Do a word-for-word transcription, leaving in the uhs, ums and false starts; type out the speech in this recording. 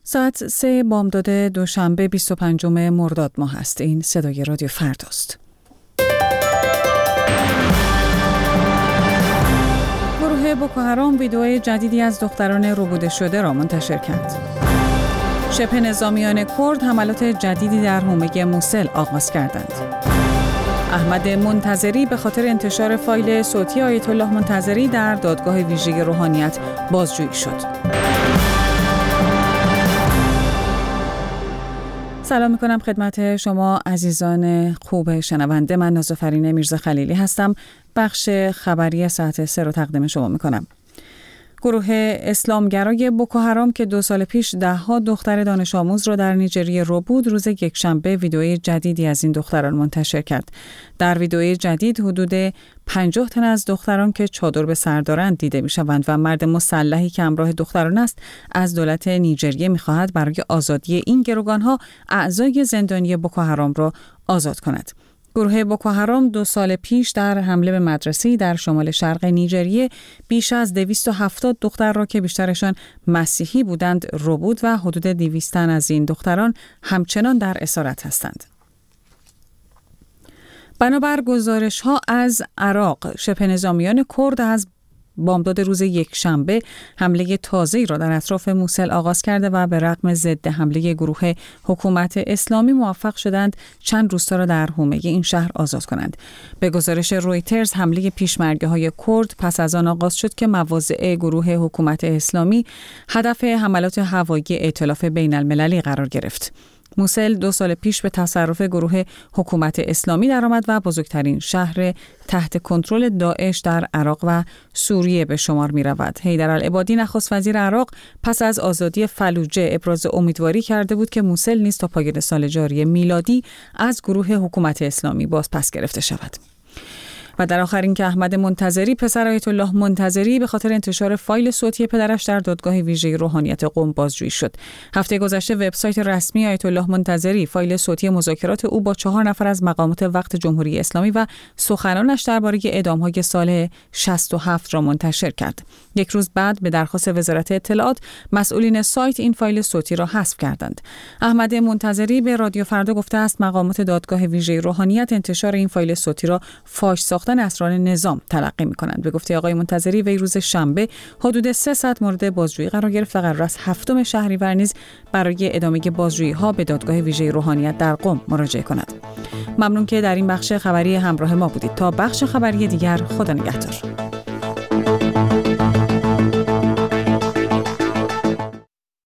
ساعت سه بامداد دوشنبه بیست و پنجم مرداد ماه است. این صدای رادیو فرداست. گروه بوکو حرام ویدئوی جدیدی از دختران ربوده شده را منتشر کرد. شبه نظامیان کرد حملات جدیدی در حومه موصل آغاز کردند. احمد منتظری به خاطر انتشار فایل صوتی آیت الله منتظری در دادگاه ویژه روحانیت بازجویی شد. سلام میکنم خدمت شما عزیزان خوب شنونده. من نازافرین میرزا خلیلی هستم. بخش خبری ساعت سه رو تقدیم شما میکنم. گروه اسلامگرای بوکو حرام که دو سال پیش دهها دختر دانش آموز را در نیجریه رو بود، روز یکشنبه ویدئوی جدیدی از این دختران منتشر کرد. در ویدئوی جدید حدود پنجاه تن از دختران که چادر به سر دارند دیده میشوند و مرد مسلحی که همراه دختران است از دولت نیجریه میخواهد برای آزادی این گروگانها اعضای زندانی بوکو حرام را آزاد کند. گروه بوکو حرام دو سال پیش در حمله به مدرسه‌ای در شمال شرق نیجریه بیش از دویست و هفتاد دختر را که بیشترشان مسیحی بودند رو بود و حدود دویست تن از این دختران همچنان در اسارت هستند. بنابر گزارش‌ها از عراق، شبه نظامیان کرد از بامداد روز یکشنبه حمله تازه‌ای را در اطراف موصل آغاز کرده و به رغم ضد حمله گروه حکومت اسلامی موفق شدند چند روستا را در حومه این شهر آزاد کنند. به گزارش رویترز حمله پیشمرگه‌های کرد پس از آن آغاز شد که مواضع گروه حکومت اسلامی هدف حملات هوایی ائتلاف بین‌المللی قرار گرفت. موصل دو سال پیش به تصرف گروه حکومت اسلامی درآمد و بزرگترین شهر تحت کنترل داعش در عراق و سوریه به شمار می رود. حیدرالعبادی نخست وزیر عراق پس از آزادی فلوجه ابراز امیدواری کرده بود که موصل نیز تا پایان سال جاری میلادی از گروه حکومت اسلامی باز پس گرفته شود. و در آخر اینکه احمد منتظری پسر آیت الله منتظری به خاطر انتشار فایل صوتی پدرش در دادگاه ویژه روحانیت قم بازجویی شد. هفته گذشته وبسایت رسمی آیت الله منتظری فایل صوتی مذاکرات او با چهار نفر از مقامات وقت جمهوری اسلامی و سخنانش درباره اعدام‌های سال شصت و هفت را منتشر کرد. یک روز بعد به درخواست وزارت اطلاعات مسئولین سایت این فایل صوتی را حذف کردند. احمد منتظری به رادیو فردا گفته است مقامات دادگاه ویژه روحانیت انتشار این فایل صوتی را فاش ساختن اسرار نظام تلقی می‌کنند. به گفته آقای منتظری وی روز شنبه حدود سه ساعت مورد بازجویی قرار گرفت و قرار است هفتم شهریور نیز برای ادامه بازجویی‌ها به دادگاه ویژه روحانیت در قم مراجعه کند. ممنون که در این بخش خبری همراه ما بودید. تا بخش خبری دیگر، خدا نگهدار.